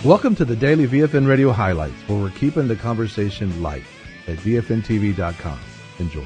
Welcome to the Daily VFN Radio Highlights, where we're keeping the conversation light at VFNTV.com. Enjoy.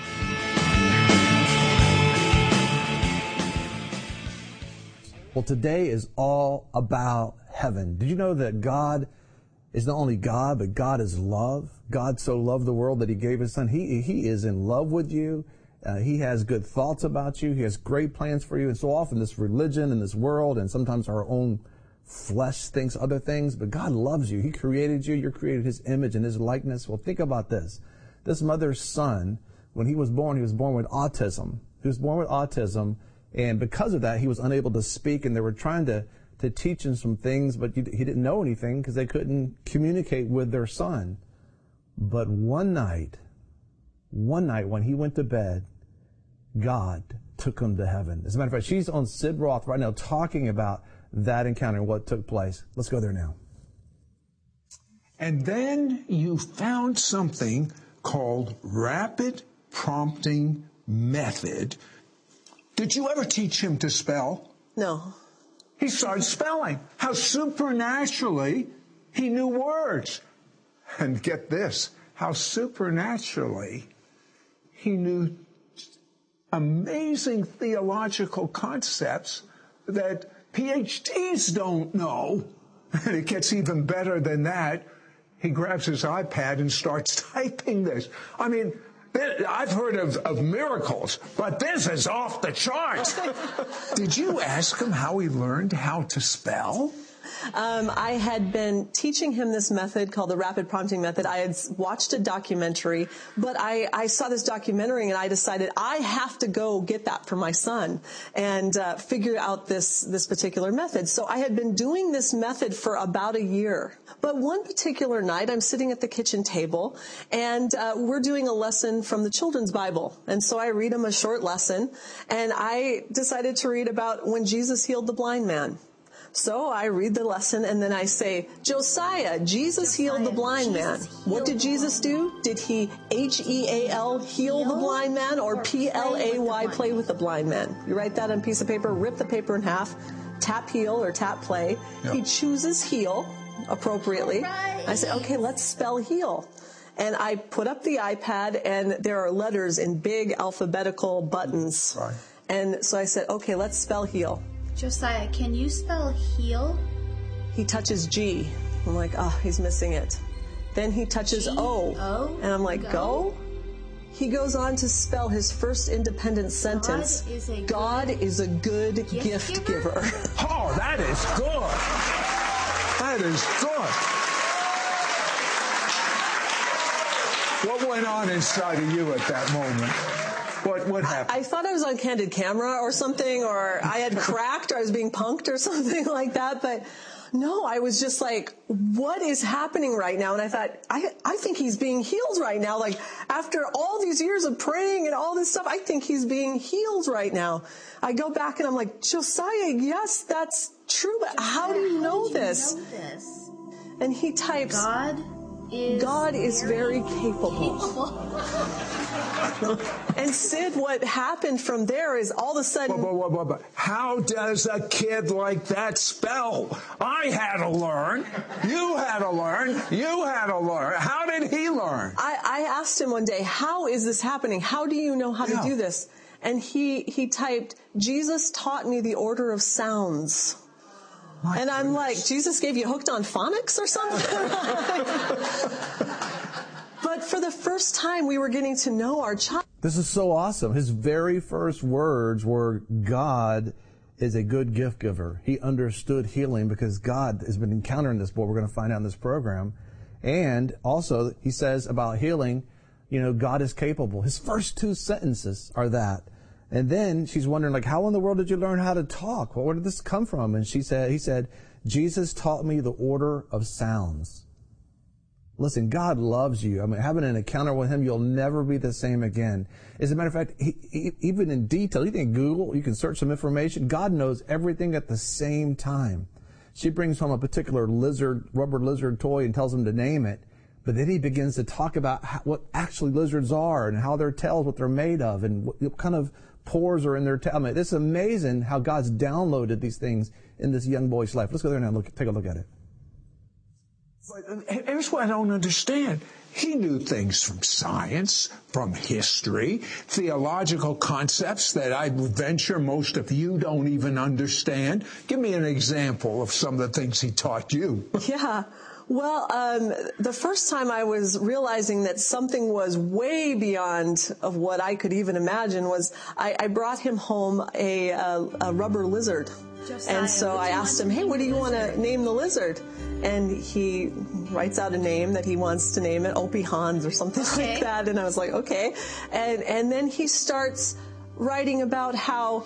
Well, today is all about heaven. Did you know that God is not only God, but God is love? God so loved the world that He gave His Son. He is in love with you. He has good thoughts about you. He has great plans for you. And so often this religion and this world and sometimes our own flesh thinks other things, but God loves you. He created you. You're created His image and His likeness. Well, think about this. This mother's son, when he was born with autism. He was born with autism, and because of that, he was unable to speak, and they were trying to teach him some things, but he didn't know anything because they couldn't communicate with their son. But one night when he went to bed, God took him to heaven. As a matter of fact, she's on Sid Roth right now talking about that encounter and what took place. Let's go there now. And then you found something called rapid prompting method. Did you ever teach him to spell? No. He started spelling. How supernaturally he knew words. And get this, how supernaturally he knew amazing theological concepts that PhDs don't know. And it gets even better than that. He grabs his iPad and starts typing this. I mean, I've heard of miracles, but this is off the charts. Did you ask him how he learned how to spell? I had been teaching him this method called the rapid prompting method. I had watched a documentary, but I saw this documentary and I decided I have to go get that for my son and figure out this particular method. So I had been doing this method for about a year. But one particular night, I'm sitting at the kitchen table and we're doing a lesson from the children's Bible. And so I read him a short lesson, and I decided to read about when Jesus healed the blind man. So I read the lesson and then I say, Josiah, Jesus healed the blind man. What did Jesus do? Did he H-E-A-L heal the blind man, or P-L-A-Y play with the blind man? You write that on a piece of paper, rip the paper in half, tap heal or tap play. Yep. He chooses heal appropriately. Right. I say, okay, let's spell heal. And I put up the iPad and there are letters in big alphabetical buttons. Right. And so I said, okay, let's spell heal. Josiah, can you spell heal? He touches G. I'm like, he's missing it. Then he touches O. And I'm like, go? He goes on to spell his first independent sentence. God is a good gift giver. Oh, that is good. That is good. What went on inside of you at that moment? What happened? I thought I was on candid camera or something, or I had cracked, or I was being punked or something like that. But no, I was just like, what is happening right now? And I thought, I think he's being healed right now. Like, after all these years of praying and all this stuff, I think he's being healed right now. I go back and I'm like, Josiah, yes, that's true. But how do you know this? And he types, God is very capable. And Sid, what happened from there is all of a sudden... But how does a kid like that spell? I had to learn. You had to learn. You had to learn. How did he learn? I asked him one day, how is this happening? How do you know how to do this? And he typed, Jesus taught me the order of sounds. And I'm like, Jesus gave you hooked on phonics or something? But for the first time, we were getting to know our child. This is so awesome. His very first words were, God is a good gift giver. He understood healing because God has been encountering this, what we're going to find out in this program. And also, he says about healing, God is capable. His first two sentences are that. And then she's wondering, like, how in the world did you learn how to talk? Well, where did this come from? And he said, Jesus taught me the order of sounds. Listen, God loves you. I mean, having an encounter with Him, you'll never be the same again. As a matter of fact, even in detail, you can Google, you can search some information. God knows everything at the same time. She brings home a particular rubber lizard toy and tells him to name it. But then he begins to talk about what actually lizards are and how their tails, what they're made of, and what kind of pores are in their tail. I mean, it's amazing how God's downloaded these things in this young boy's life. Let's go there now and take a look at it. But here's what I don't understand. He knew things from science, from history, theological concepts that I would venture most of you don't even understand. Give me an example of some of the things he taught you. Yeah. Well, the first time I was realizing that something was way beyond of what I could even imagine was I brought him home a rubber lizard. Josiah, and so I asked him, hey, what do you want to name the lizard? And he writes out a name that he wants to name it, Opie Hans or something like that. And I was like, okay. And then he starts writing about how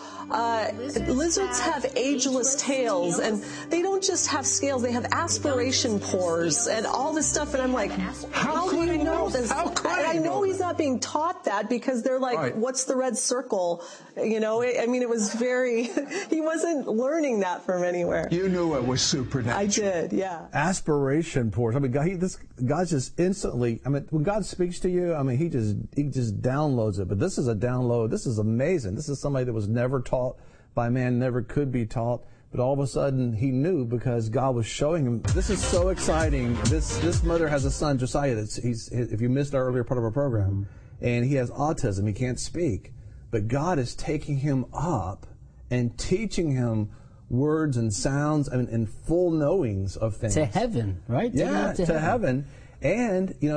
lizards have ageless tails, and they don't just have scales, they have aspiration pores and all this stuff. And I'm like, how do you know this? And I know he's not being taught that because they're like, right. What's the red circle? You know, I mean, it was very, he wasn't learning that from anywhere. You knew it was supernatural. I did, yeah. Aspiration pores. I mean, God just instantly, I mean, when God speaks to you, I mean, he just downloads it. But this is a download. This is amazing. This is somebody that was never taught by man, never could be taught. But all of a sudden, he knew because God was showing him. This is so exciting. This mother has a son, Josiah. If you missed our earlier part of our program, and he has autism. He can't speak. But God is taking him up and teaching him words and sounds and full knowings of things. To heaven, right? Yeah, to heaven. And, you know,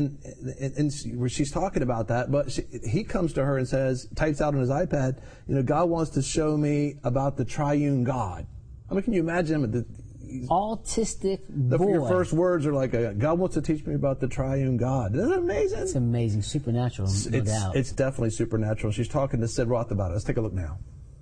and she's talking about that, but he comes to her and says, types out on his iPad, you know, God wants to show me about the triune God. I mean, can you imagine him? Autistic boy. Your first words are like, God wants to teach me about the triune God. Isn't that amazing? It's amazing. Supernatural, no doubt. It's definitely supernatural. She's talking to Sid Roth about it. Let's take a look now.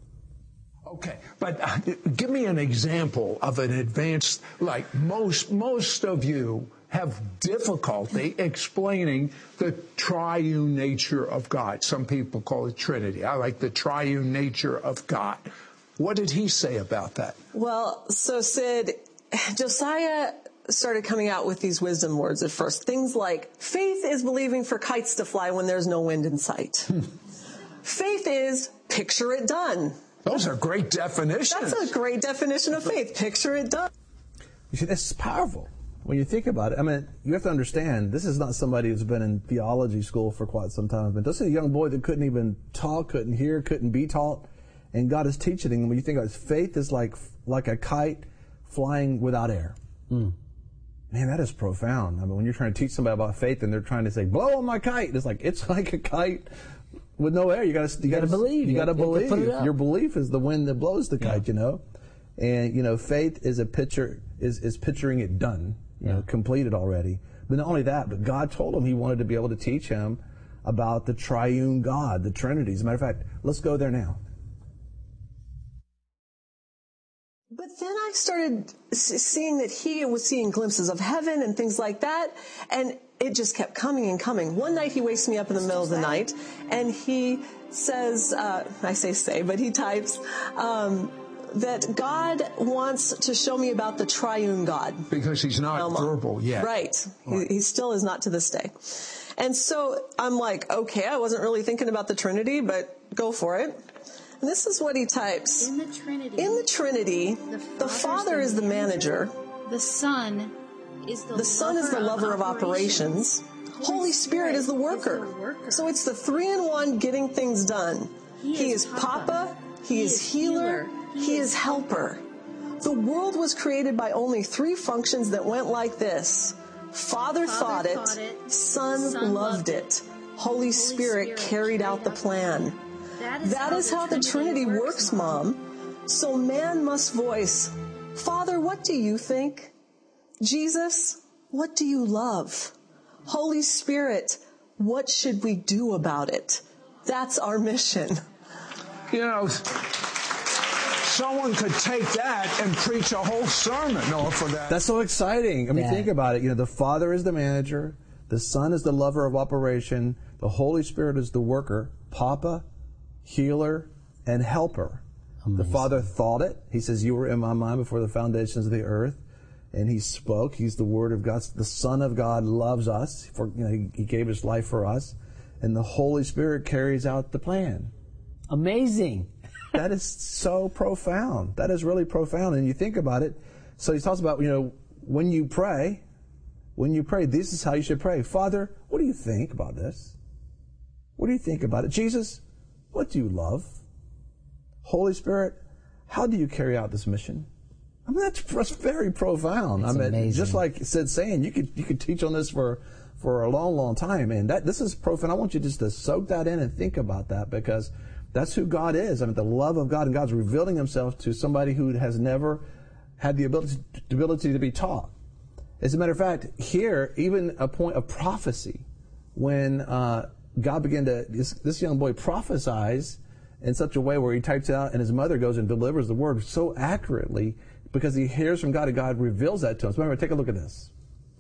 Okay, but give me an example of an advanced, like most of you have difficulty explaining the triune nature of God. Some people call it Trinity. I like the triune nature of God. What did he say about that? Well, so Sid, Josiah started coming out with these wisdom words at first. Things like, faith is believing for kites to fly when there's no wind in sight. Faith is picture it done. Those are great definitions. That's a great definition of faith. Picture it done. You see, that's powerful. When you think about it, I mean, you have to understand, this is not somebody who's been in theology school for quite some time. But this is a young boy that couldn't even talk, couldn't hear, couldn't be taught. And God is teaching him. When you think about it, faith is like a kite flying without air. Man, that is profound. I mean, when you're trying to teach somebody about faith and they're trying to say, blow on my kite, it's like a kite with no air. You got to believe. You got to believe. Your belief is the wind that blows the kite, you know. And, you know, faith is a picture, is picturing it done, you know, completed already. But not only that, but God told him he wanted to be able to teach him about the triune God, the Trinity. As a matter of fact, let's go there now. But then I started seeing that he was seeing glimpses of heaven and things like that, and it just kept coming and coming. One night he wakes me up in the middle of the night, and he says, but he types, that God wants to show me about the triune God. Because he's not verbal yet. Right. He still is not to this day. And so I'm like, okay, I wasn't really thinking about the Trinity, but go for it. And this is what he types. In the Trinity, the Father is the manager. The Son is the lover of operations. Holy Spirit is the worker. So it's the 3-in-1 getting things done. He is Papa, he is healer, he is helper. The world was created by only 3 functions that went like this. Father thought it, Son loved it, Holy Spirit carried out the plan. That is how the Trinity works, Mom. So man must voice, Father, what do you think? Jesus, what do you love? Holy Spirit, what should we do about it? That's our mission. You know, someone could take that and preach a whole sermon for that. That's so exciting. I mean, think about it. You know, the Father is the manager. The Son is the lover of operation. The Holy Spirit is the worker. Papa, healer, and helper. Amazing. The Father thought it. He says, you were in my mind before the foundations of the earth. And he spoke. He's the Word of God. The Son of God loves us. He gave his life for us. And the Holy Spirit carries out the plan. Amazing. That is so profound. That is really profound. And you think about it. So he talks about, when you pray, when you pray, this is how you should pray. Father, what do you think about this? What do you think about it? Jesus, what do you love? Holy Spirit, how do you carry out this mission? I mean, that's very profound. That's amazing. Just like Sid's saying, you could teach on this for a long, long time. And this is profound. I want you just to soak that in and think about that, because that's who God is. I mean, the love of God, and God's revealing himself to somebody who has never had the ability to be taught. As a matter of fact, here, even a point of prophecy, when God began to, this young boy prophesies in such a way where he types out and his mother goes and delivers the word so accurately because he hears from God and God reveals that to him. So remember, take a look at this.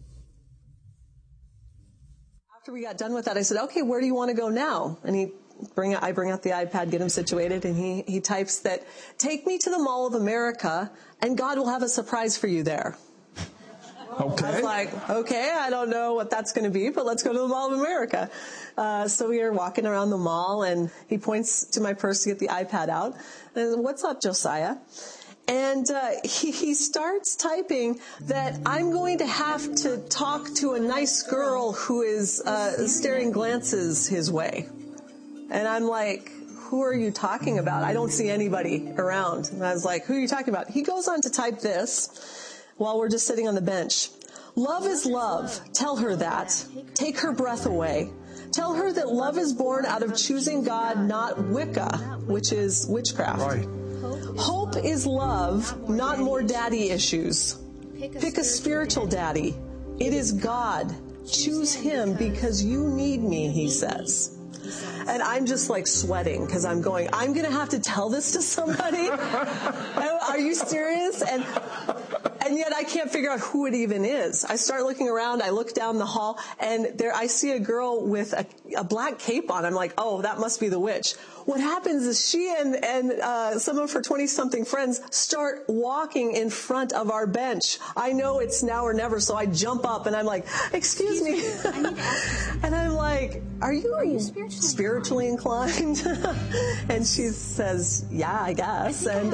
After we got done with that, I said, okay, where do you want to go now? And I bring out the iPad, get him situated, and he types that, take me to the Mall of America and God will have a surprise for you there. Okay. I was like, okay, I don't know what that's going to be, but let's go to the Mall of America. So we are walking around the mall, and he points to my purse to get the iPad out. And what's up, Josiah? And he starts typing that I'm going to have to talk to a nice girl who is staring glances his way. And I'm like, who are you talking about? I don't see anybody around. And I was like, who are you talking about? He goes on to type this while we're just sitting on the bench. Love is love. Tell her that. Take her breath away. Tell her that love is born out of choosing God, not Wicca, which is witchcraft. Right. Hope is love, not more daddy issues. Pick a spiritual daddy. It is God. Choose him because you need me, he says. And I'm just like sweating because I'm going to have to tell this to somebody. Are you serious? And yet I can't figure out who it even is. I start looking around. I look down the hall, and there I see a girl with a black cape on. I'm like, oh, that must be the witch. What happens is she and some of her 20-something friends start walking in front of our bench. I know it's now or never, so I jump up and I'm like, excuse me. And I'm like, are you spiritually inclined? And she says, yeah, I guess. And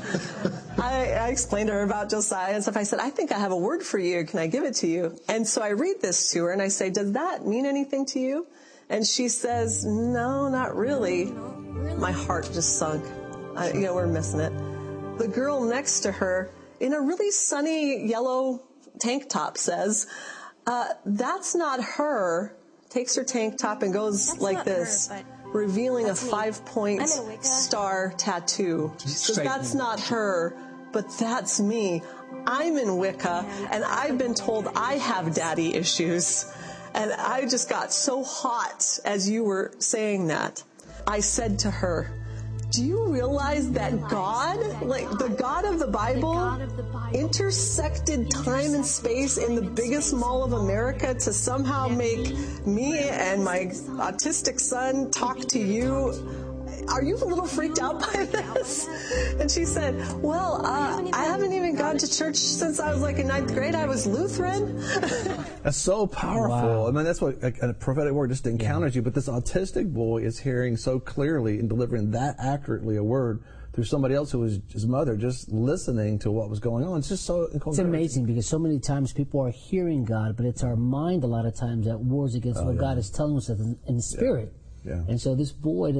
I explained to her about Josiah and stuff. I said, I think I have a word for you. Can I give it to you? And so I read this to her and I say, does that mean anything to you? And she says, no, not really. My heart just sunk. We're missing it. The girl next to her, in a really sunny yellow tank top, says, that's not her. Takes her tank top and goes like this, revealing a 5-point star tattoo. She says, that's not her, but that's me. I'm in Wicca, and I've been told I have daddy issues. And I just got so hot as you were saying that. I said to her, do you realize that God, like the God of the Bible, intersected time and space in the biggest mall of America to somehow make me and my autistic son talk to you? Are you a little freaked out by this? And she said, well, I haven't even gone to church since I was like in 9th grade. I was Lutheran. That's so powerful. Wow. I mean, that's what a prophetic word just encounters you. But this autistic boy is hearing so clearly and delivering that accurately a word through somebody else who was his mother, just listening to what was going on. It's just so encouraging. It's amazing because so many times people are hearing God, but it's our mind a lot of times that wars against what God is telling us in the spirit. Yeah. And so this boy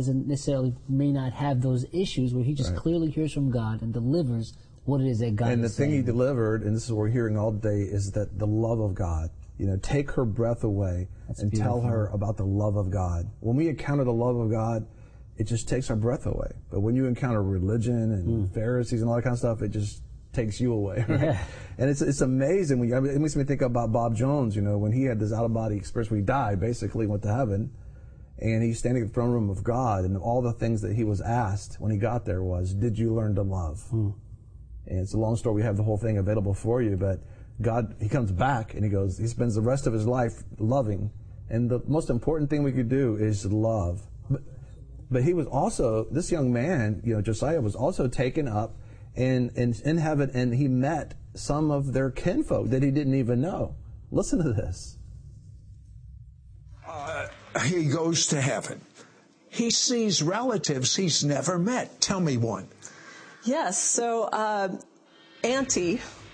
may not have those issues where he just clearly hears from God and delivers what it is that God is saying. And the thing he delivered, and this is what we're hearing all day, is that the love of God. Take her breath away and tell her about the love of God. When we encounter the love of God, it just takes our breath away. But when you encounter religion and Pharisees and all that kind of stuff, it just takes you away. Right? Yeah. And it's amazing. It makes me think about Bob Jones, when he had this out-of-body experience where he died, basically went to heaven. And he's standing at the throne room of God, and all the things that he was asked when he got there was, did you learn to love? And it's a long story. We have the whole thing available for you, but God, he comes back and he spends the rest of his life loving. And the most important thing we could do is love. But he was also, this young man, Josiah, was also taken up in heaven, and he met some of their kinfolk that he didn't even know. Listen to this. He goes to heaven. He sees relatives he's never met. Tell me one. Yes. So, Auntie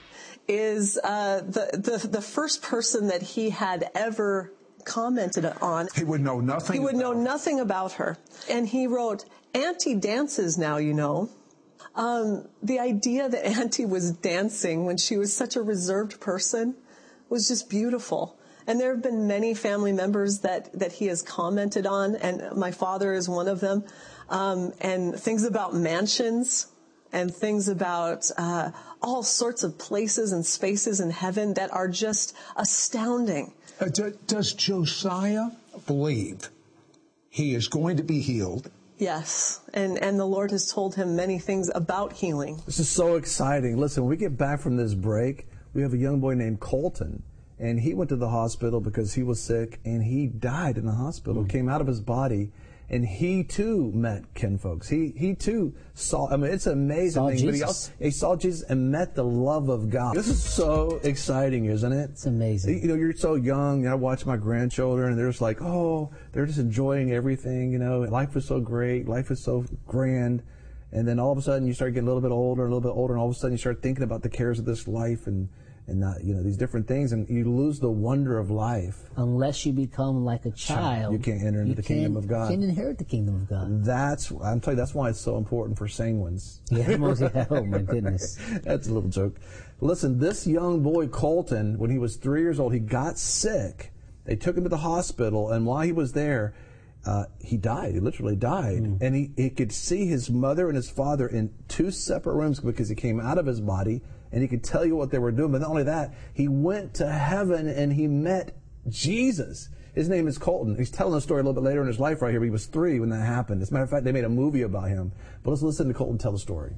is the first person that he had ever commented on. He would know nothing. He would know nothing about her. And he wrote, "Auntie dances now, you know." The idea that Auntie was dancing when she was such a reserved person was just beautiful. And there have been many family members that he has commented on, and my father is one of them. And things about mansions and things about all sorts of places and spaces in heaven that are just astounding. Does Josiah believe he is going to be healed? Yes, and the Lord has told him many things about healing. This is so exciting. Listen, when we get back from this break, we have a young boy named Colton, and he went to the hospital because he was sick, and he died in the hospital, came out of his body, and he too met kinfolks. He too saw, I mean, it's an amazing thing. Jesus. But he saw Jesus and met the love of God. This is so exciting, isn't it? It's amazing. You know, you're so young. I watch my grandchildren, and they're just like, oh, they're just enjoying everything. You know, life is so great. Life is so grand. And then all of a sudden, you start getting a little bit older, and all of a sudden, you start thinking about the cares of this life and not, you know, these different things, and you lose the wonder of life. Unless you become like a child, you can't enter into the kingdom of God. You can't inherit the kingdom of God. I'm telling you, that's why it's so important for sanguines. Yeah, oh my goodness. That's a little joke. Listen, this young boy, Colton, when he was 3 years old, he got sick. They took him to the hospital, and while he was there, he died. He literally died. And he could see his mother and his father in two separate rooms because he came out of his body, and he could tell you what they were doing. But not only that, he went to heaven and he met Jesus. His name is Colton. He's telling the story a little bit later in his life right here, but he was 3 when that happened. As a matter of fact, they made a movie about him. But let's listen to Colton tell the story.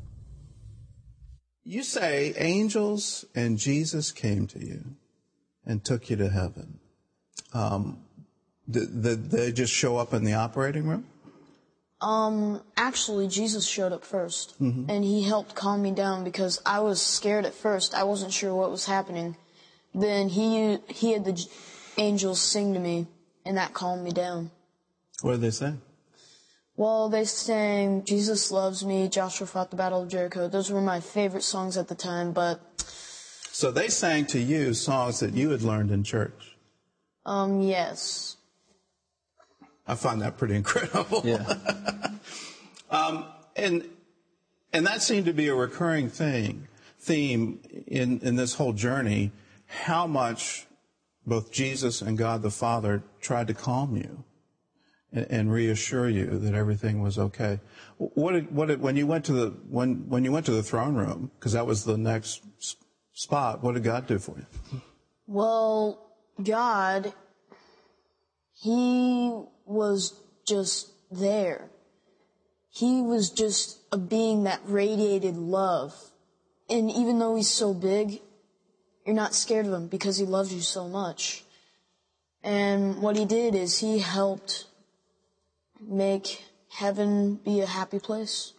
You say angels and Jesus came to you and took you to heaven. Did they just show up in the operating room? Actually, Jesus showed up first, and he helped calm me down because I was scared at first. I wasn't sure what was happening. Then he had the angels sing to me, and that calmed me down. What did they say? Well, they sang "Jesus Loves Me," "Joshua Fought the Battle of Jericho." Those were my favorite songs at the time, but... So they sang to you songs that you had learned in church? Yes. I find that pretty incredible. Yeah. And that seemed to be a recurring theme in this whole journey, how much both Jesus and God the Father tried to calm you and reassure you that everything was okay. When you went to the throne room, because that was the next spot, what did God do for you? Well, God, he was just there. He was just a being that radiated love. And even though he's so big, you're not scared of him because he loves you so much. And what he did is he helped make heaven be a happy place.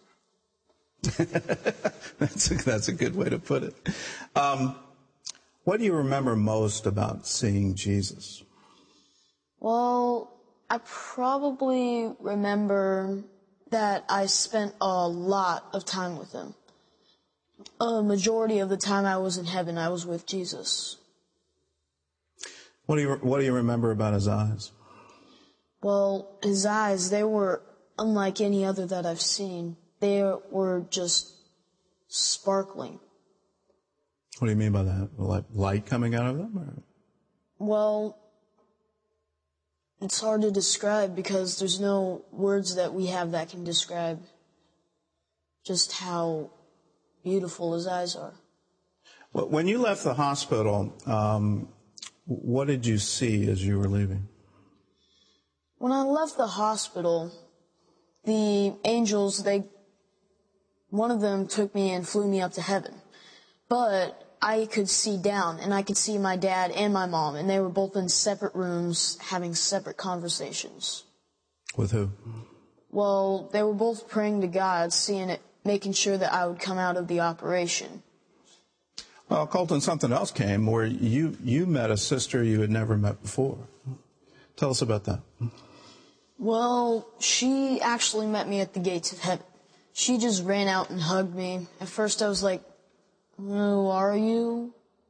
That's a good way to put it. What do you remember most about seeing Jesus? Well, I probably remember that I spent a lot of time with him. A majority of the time I was in heaven, I was with Jesus. What do you remember about his eyes? Well, his eyes, they were unlike any other that I've seen. They were just sparkling. What do you mean by that? Like light coming out of them? Or? Well, it's hard to describe because there's no words that we have that can describe just how beautiful his eyes are. Well, when you left the hospital, what did you see as you were leaving? When I left the hospital, the angels, one of them took me and flew me up to heaven. But I could see down, and I could see my dad and my mom, and they were both in separate rooms having separate conversations. With who? Well, they were both praying to God, making sure that I would come out of the operation. Well, Colton, something else came where you met a sister you had never met before. Tell us about that. Well, she actually met me at the gates of heaven. She just ran out and hugged me. At first I was like, "Who are you?"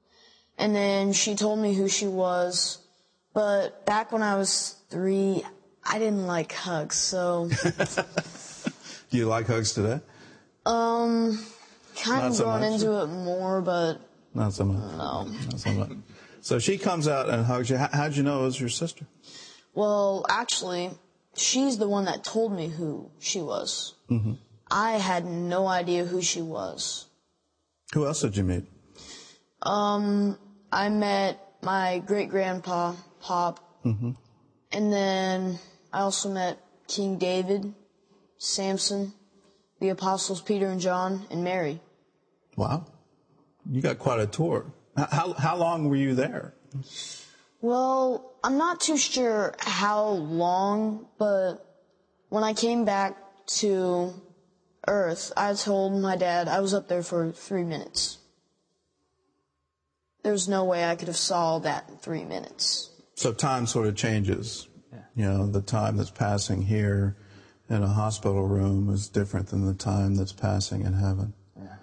And then she told me who she was. But back when I was 3, I didn't like hugs, so... Do you like hugs today? Kind Not of so going much? into it more, but Not so much. no. Not so much. So she comes out and hugs you. How'd you know it was your sister? Well, actually, she's the one that told me who she was. Mm-hmm. I had no idea who she was. Who else did you meet? I met my great-grandpa, Pop, Mm-hmm. and then I also met King David, Samson, the apostles Peter and John, and Mary. Wow. You got quite a tour. How long were you there? Well, I'm not too sure how long, but when I came back to Earth, I told my dad I was up there for 3 minutes. There's no way I could have saw that in 3 minutes. So time sort of changes. You know, the time that's passing here in a hospital room is different than the time that's passing in heaven.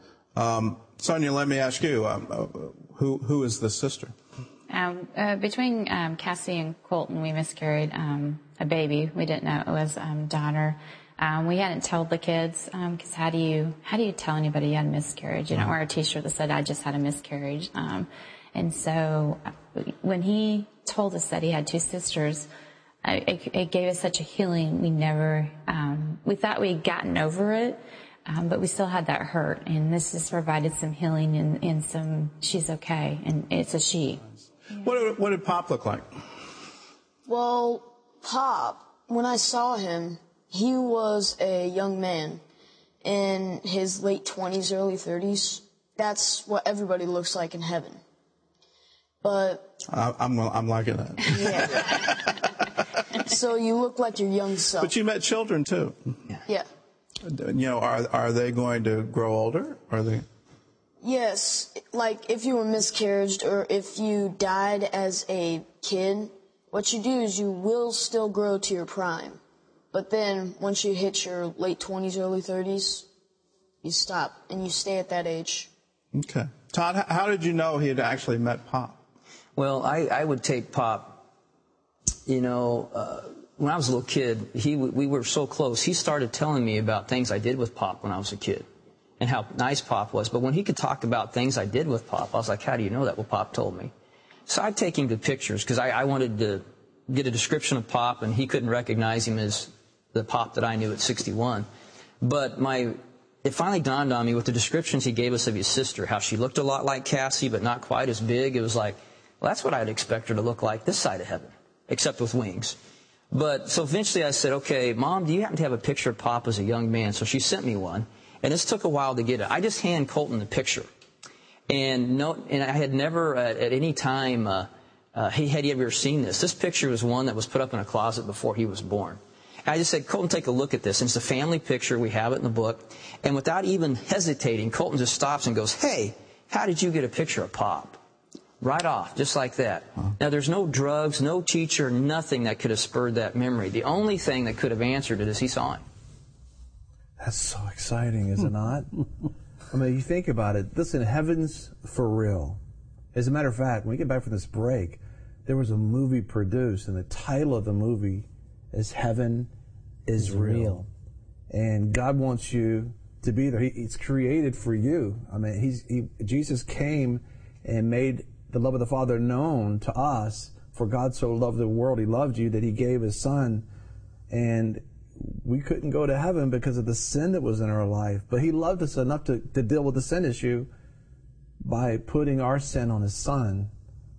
Sonia, let me ask you, who is the sister? Between Cassie and Colton, we miscarried a baby. We didn't know it was daughter. We hadn't told the kids because how do you tell anybody you had a miscarriage? You don't wear a T-shirt that said I just had a miscarriage. And so when he told us that he had 2 sisters, it gave us such a healing. We thought we'd gotten over it. But we still had that hurt, and this has provided some healing and some, she's okay, and it's a she. Yeah. What did Pop look like? Well, Pop, when I saw him, he was a young man in his late 20s, early 30s. That's what everybody looks like in heaven. But... I'm liking that. Yeah. So you look like your young self. But you met children, too. Yeah. You know, are they going to grow older? Are they? Yes, like if you were miscarried or if you died as a kid, what you do is you will still grow to your prime. But then once you hit your late 20s, early 30s, you stop and you stay at that age. Okay. Todd, how did you know he had actually met Pop? Well, I would take Pop, you know, when I was a little kid, we were so close. He started telling me about things I did with Pop when I was a kid and how nice Pop was. But when he could talk about things I did with Pop, I was like, how do you know that? Well, Pop told me. So I'd take him to pictures because I wanted to get a description of Pop, and he couldn't recognize him as the Pop that I knew at 61. But it finally dawned on me with the descriptions he gave us of his sister, how she looked a lot like Cassie, but not quite as big. It was like, well, that's what I'd expect her to look like this side of heaven, except with wings. But so eventually I said, okay, Mom, do you happen to have a picture of Pop as a young man? So she sent me one, and this took a while to get it. I just hand Colton the picture. And I had never at any time, had he ever seen this. This picture was one that was put up in a closet before he was born. And I just said, Colton, take a look at this. And it's a family picture. We have it in the book. And without even hesitating, Colton just stops and goes, hey, how did you get a picture of Pop? Right off, just like that. Now, there's no drugs, no teacher, nothing that could have spurred that memory. The only thing that could have answered it is he saw him. That's so exciting, is it not? I mean, you think about it. Listen, heaven's for real. As a matter of fact, when we get back from this break, there was a movie produced, and the title of the movie is Heaven is Real. And God wants you to be there. It's created for you. I mean, Jesus came and made the love of the Father known to us. For God so loved the world, He loved you, that He gave His Son. And we couldn't go to heaven because of the sin that was in our life. But He loved us enough to deal with the sin issue by putting our sin on His Son.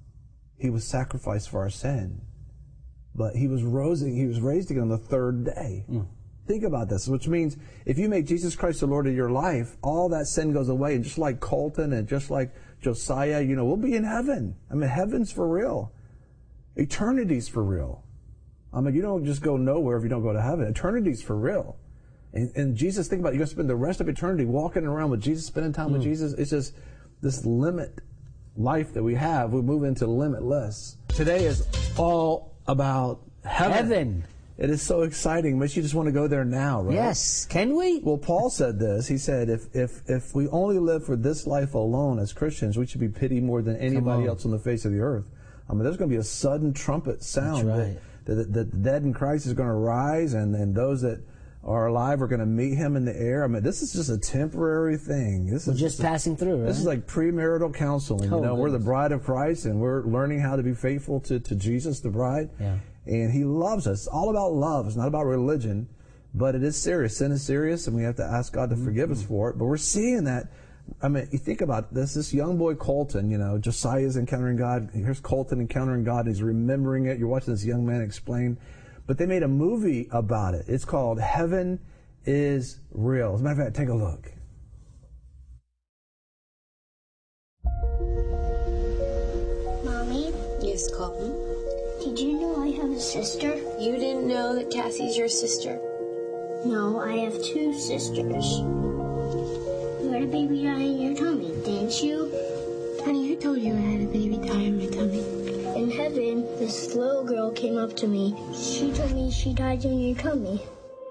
He was sacrificed for our sin. But He was raised again on the 3rd day. Think about this, which means if you make Jesus Christ the Lord of your life, all that sin goes away. And just like Colton and just like Josiah, you know, we'll be in heaven. I mean, heaven's for real. Eternity's for real. I mean, you don't just go nowhere if you don't go to heaven. Eternity's for real. And Jesus, think about it. You're going to spend the rest of eternity walking around with Jesus, spending time with Jesus. It's just this limit life that we have. We move into limitless. Today is all about heaven. It is so exciting. Makes you just want to go there now, right? Yes. Can we? Well, Paul said this. He said, if we only live for this life alone as Christians, we should be pitied more than anybody else on the face of the earth. I mean, there's going to be a sudden trumpet sound. That's right. That the dead in Christ is going to rise, and those that are alive are going to meet him in the air. I mean, this is just a temporary thing. We're just passing through, right? This is like premarital counseling. We're the bride of Christ, and we're learning how to be faithful to Jesus, the bride. Yeah. And he loves us. It's all about love. It's not about religion, but it is serious. Sin is serious, and we have to ask God to forgive us for it. But we're seeing that. I mean, you think about this young boy Colton, Josiah's encountering God. Here's Colton encountering God. He's remembering it. You're watching this young man explain. But they made a movie about it. It's called Heaven is Real. As a matter of fact, take a look. Mommy? Yes, Colton? Did you know I have a sister? You didn't know that Cassie's your sister? No, I have two sisters. You had a baby die in your tummy, didn't you? Honey, who told you I had a baby die in my tummy? In heaven, this little girl came up to me. She told me she died in your tummy.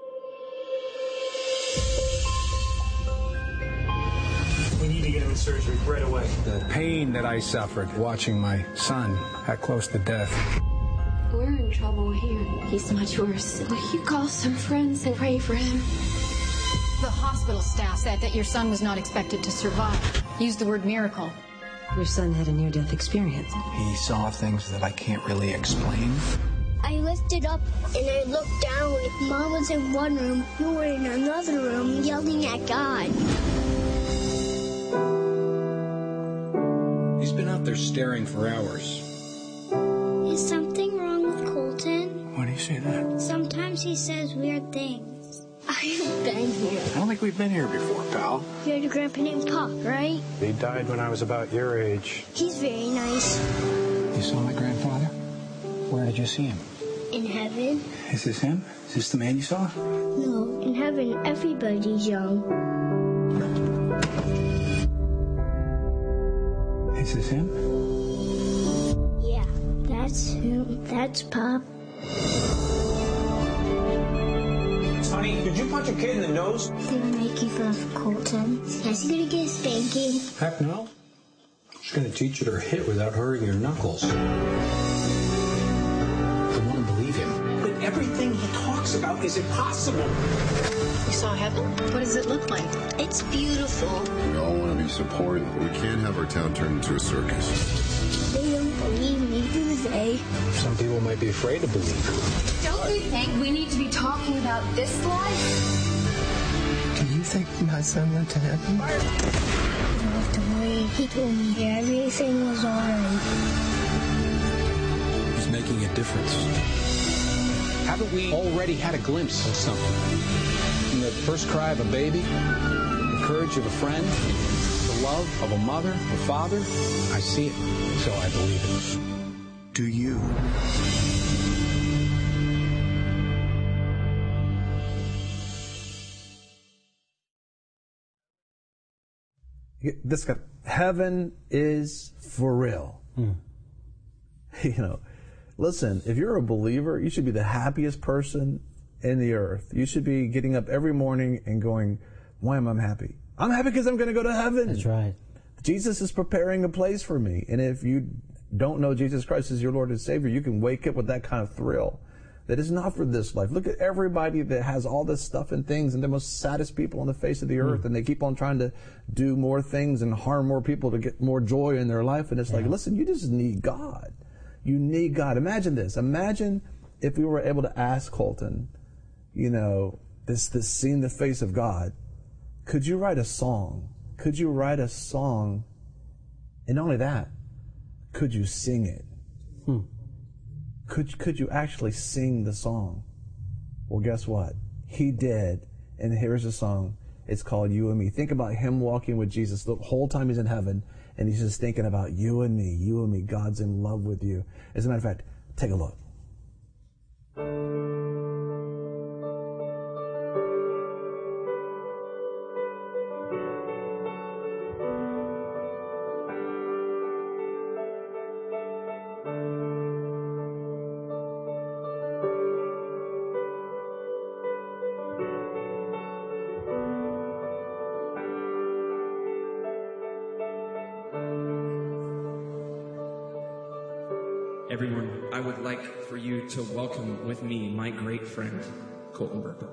We need to get him in surgery right away. The pain that I suffered watching my son that close to death. We're in trouble here. He's much worse. Will you call some friends and pray for him? The hospital staff said that your son was not expected to survive. Used the word miracle. Your son had a near-death experience. He saw things that I can't really explain. I lifted up and I looked down. Mom was in one room, you were in another room yelling at God. He's been out there staring for hours. Is something wrong with Colton? Why do you say that? Sometimes he says weird things. I've been here. I don't think we've been here before, pal. You had a grandpa named Pop, right? He died when I was about your age. He's very nice. You saw my grandfather? Where did you see him? In heaven? Is this him? Is this the man you saw? No, in heaven everybody's young. Is this him? Yeah, that's him. That's Pop. Honey, did you punch a kid in the nose? They were making fun of Colton. Is he gonna get a spanking? Heck no. She's gonna teach you to hit without hurting your knuckles. I want to believe him. But everything he talks about is impossible. You saw heaven? What does it look like? It's beautiful. We all want to be supported, but we can't have our town turned into a circus. They don't believe me, do they? Some people might be afraid to believe. Don't we think we need to be talking about this life? Do you think my son went to heaven? You don't have to worry. He told me everything was alright. He's making a difference. Haven't we already had a glimpse of something? In the first cry of a baby, the courage of a friend, the love of a mother or father, I see it, so I believe it. Do you? This guy, heaven is for real. Listen, if you're a believer, you should be the happiest person in the earth. You should be getting up every morning and going, why am I happy? I'm happy because I'm going to go to heaven. That's right. Jesus is preparing a place for me. And if you don't know Jesus Christ as your Lord and Savior, you can wake up with that kind of thrill. That is not for this life. Look at everybody that has all this stuff and things, and the most saddest people on the face of the earth, and they keep on trying to do more things and harm more people to get more joy in their life. And it's like, listen, you just need God. You need God. Imagine this. Imagine if we were able to ask Colton, this seeing the face of God, could you write a song? Could you write a song? And not only that, could you sing it? Could you actually sing the song? Well, guess what? He did. And here's the song. It's called You and Me. Think about him walking with Jesus the whole time he's in heaven, and he's just thinking about you and me, you and me. God's in love with you. As a matter of fact, take a look. everyone, I would like for you to welcome with me my great friend, Colton Burpo.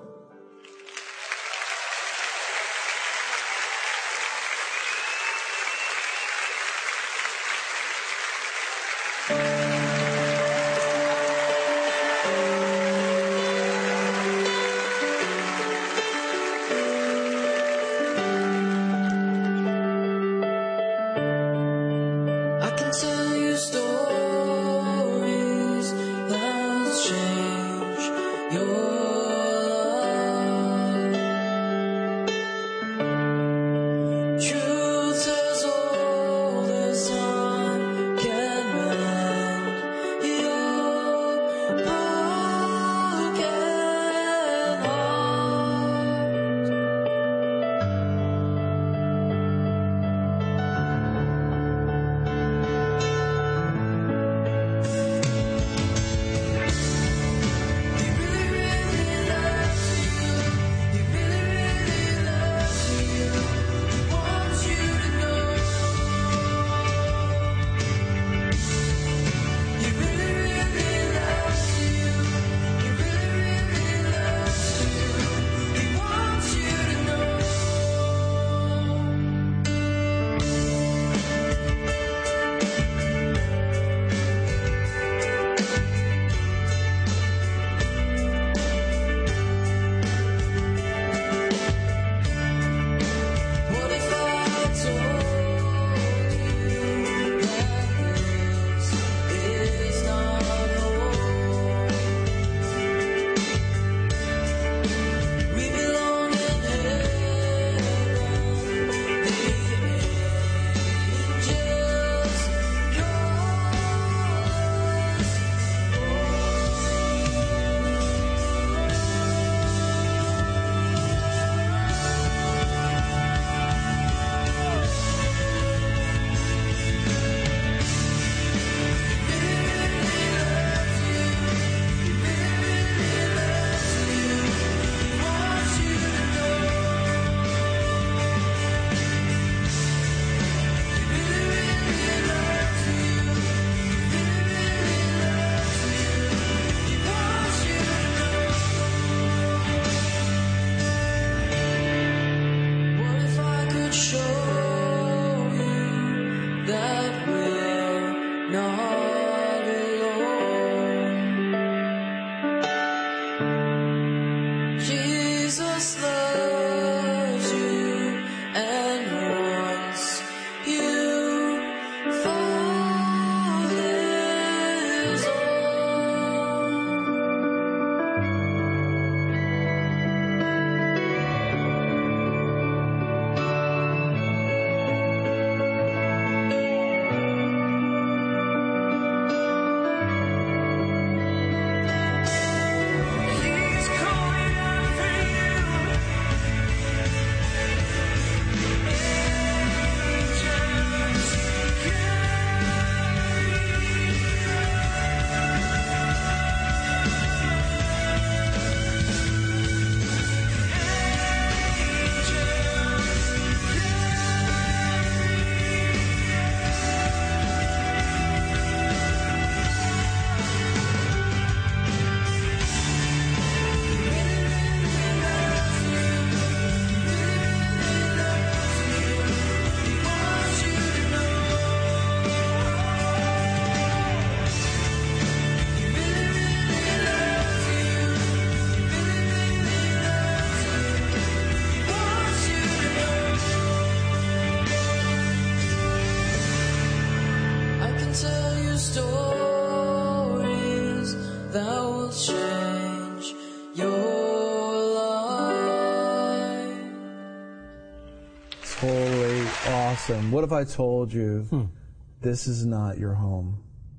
Awesome. What if I told you this is not your home?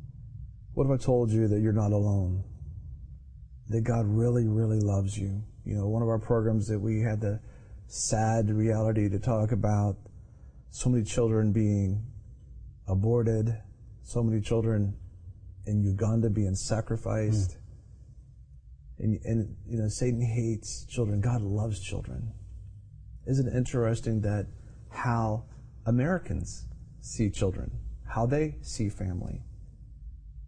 What if I told you that you're not alone? That God really, really loves you. You know, one of our programs that we had the sad reality to talk about so many children being aborted, so many children in Uganda being sacrificed. And you know, Satan hates children. God loves children. Isn't it interesting that how Americans see children, how they see family?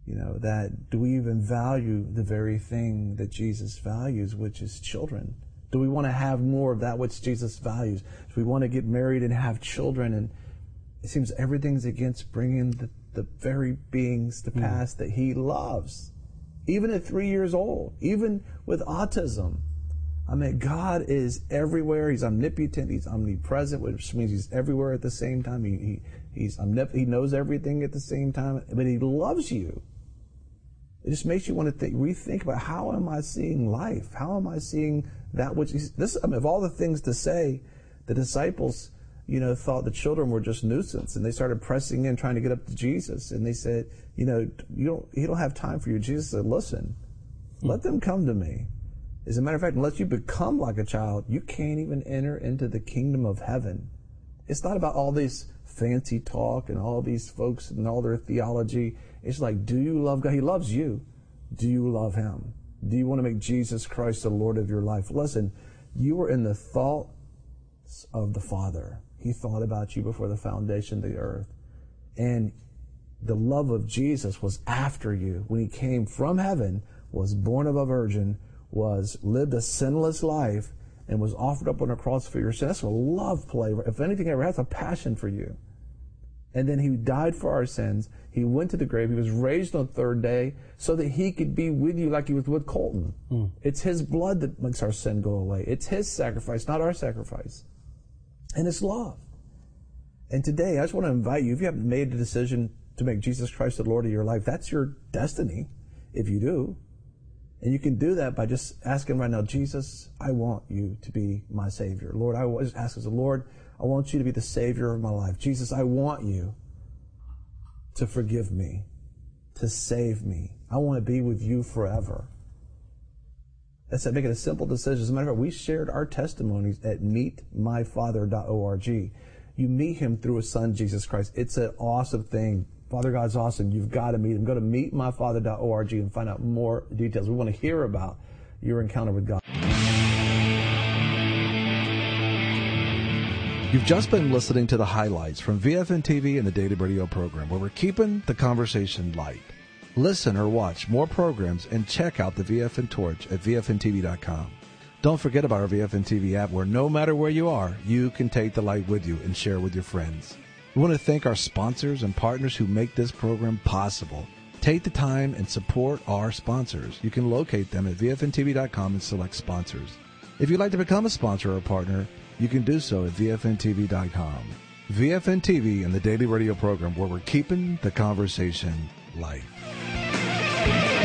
that do we even value the very thing that Jesus values, which is children? Do we want to have more of that which Jesus values? Do we want to get married and have children? And it seems everything's against bringing the very beings to pass that he loves. Even at 3 years old, even with autism. I mean, God is everywhere. He's omnipotent. He's omnipresent, which means he's everywhere at the same time. He knows everything at the same time, but he loves you. It just makes you want to rethink about, how am I seeing life? How am I seeing that which is this? I mean, of all the things to say, the disciples, thought the children were just nuisance, and they started pressing in, trying to get up to Jesus, and they said, he don't have time for you. Jesus said, listen, let them come to me. As a matter of fact, unless you become like a child, you can't even enter into the kingdom of heaven. It's not about all this fancy talk and all these folks and all their theology. It's like, do you love God? He loves you. Do you love him? Do you want to make Jesus Christ the Lord of your life? Listen, you were in the thoughts of the Father. He thought about you before the foundation of the earth. And the love of Jesus was after you when he came from heaven, was born of a virgin, lived a sinless life, and was offered up on a cross for your sins. That's a love play. If anything ever has a passion for you. And then he died for our sins. He went to the grave. He was raised on the third day so that he could be with you like he was with Colton. It's his blood that makes our sin go away. It's his sacrifice, not our sacrifice. And it's love. And today, I just want to invite you, if you haven't made the decision to make Jesus Christ the Lord of your life, that's your destiny, if you do. And you can do that by just asking right now, Jesus, I want you to be my Savior. Lord, I always ask as the Lord, I want you to be the Savior of my life. Jesus, I want you to forgive me, to save me. I want to be with you forever. That's it. Make it a simple decision. As a matter of fact, we shared our testimonies at meetmyfather.org. You meet him through his son, Jesus Christ. It's an awesome thing. Father God's awesome. You've got to meet him. Go to meetmyfather.org and find out more details. We want to hear about your encounter with God. You've just been listening to the highlights from VFN TV and the Daily Radio program, where we're keeping the conversation light. Listen or watch more programs and check out the VFN Torch at VFNTV.com. Don't forget about our VFN TV app, where no matter where you are, you can take the light with you and share with your friends. We want to thank our sponsors and partners who make this program possible. Take the time and support our sponsors. You can locate them at VFNTV.com and select sponsors. If you'd like to become a sponsor or a partner, you can do so at VFNTV.com. VFN TV and the Daily Radio program, where we're keeping the conversation light.